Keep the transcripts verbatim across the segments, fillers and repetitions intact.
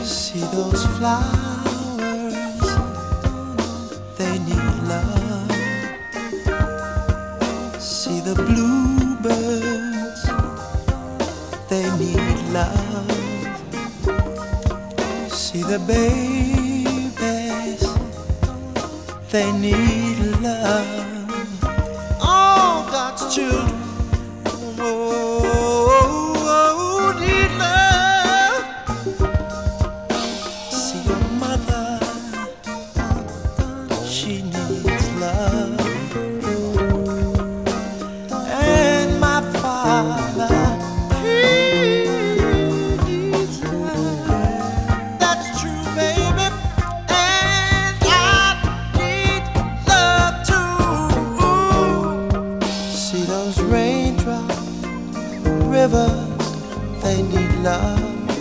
See those flowers, they need love. See the bluebirds, they need love. See the babies, they need love. All God's children, oh, oh, need love. See your mother, she needs love. And my father, he needs love. That's true, baby. And I need love too. See those raindrops, rivers, they need love.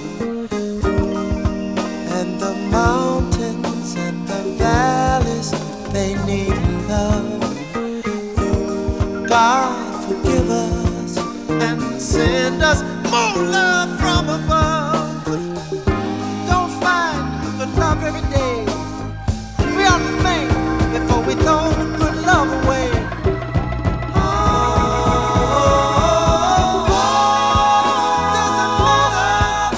And the mountains and the valleys, they need love. God, forgive us and send us more love from above. Don't find good love every day. We ought to think before we throw good love away. Doesn't matter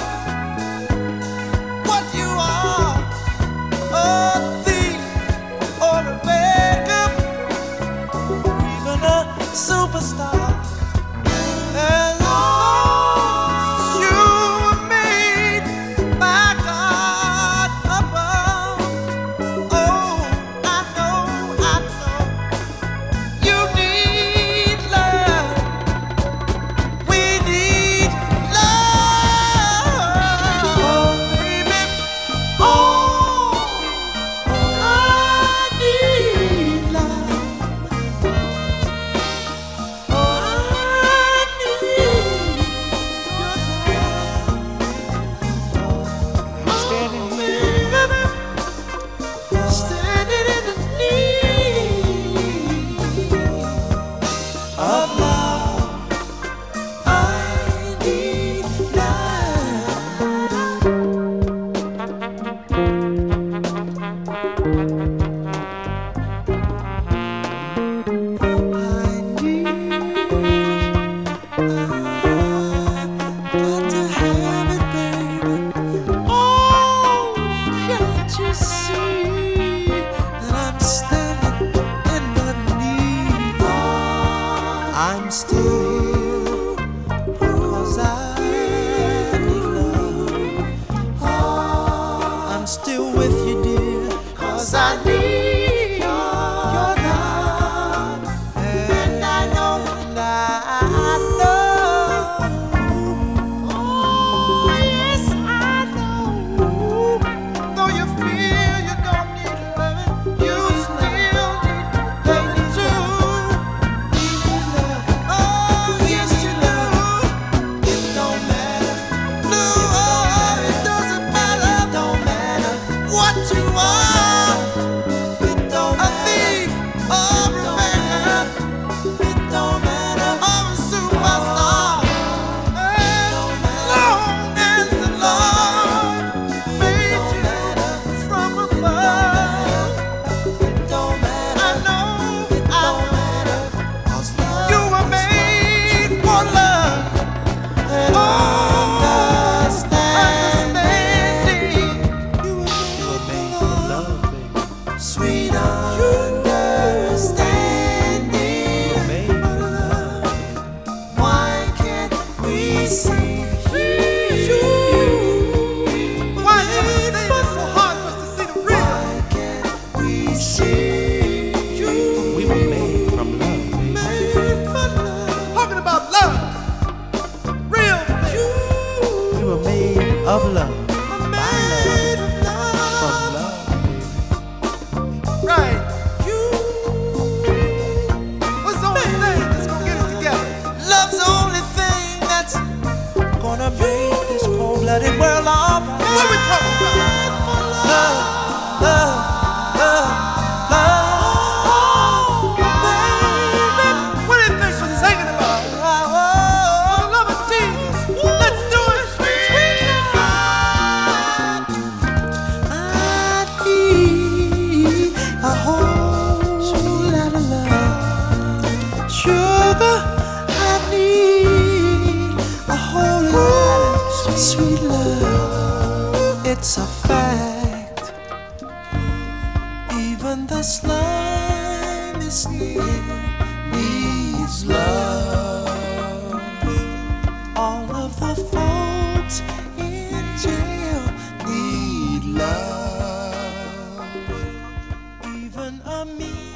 what you are, a thief or a beggar, even a superstar. As long as you were made by God above. Oh, I know, I know you need love. We need love, baby. Oh, I need love. Oh, I need your love. Standing here, standing in the need of love. I need love. I need, I got to have it, baby. Oh, can't you see that I'm standing in the need? I'm still here because I need love. I'm still with you, dear, cause I need your love. And I know, and I know, oh yes I know. Though you feel you don't need loving, you still need love too. Oh yes you do. It don't matter. No, it doesn't matter. It don't matter what you are. It don't matter. A thief or a beggar. It don't matter. Or a superstar. As long as the Lord made you from above. It don't matter. I know, I know. You were made for love. And understanding. You were made for love, baby. Sweet understanding. You were made for love. Why can't we see you? Why is it so hard for us to see the real? Why can't we see you? We were made from love, baby. Made for love. Talking about love. Real thing. We were made of love. Made of love. From love, baby. Right. You. What's the only thing that's gonna get us together? Love's the only thing that's gonna make this cold-blooded world all right. What we talking about? Love, love, love, love. Baby, what do you think we're singing about? For the love of Jesus, let's do it. Sweet love. Sweet love, it's a fact. Even the slimiest needs love. All of the folks in jail need love. Even a me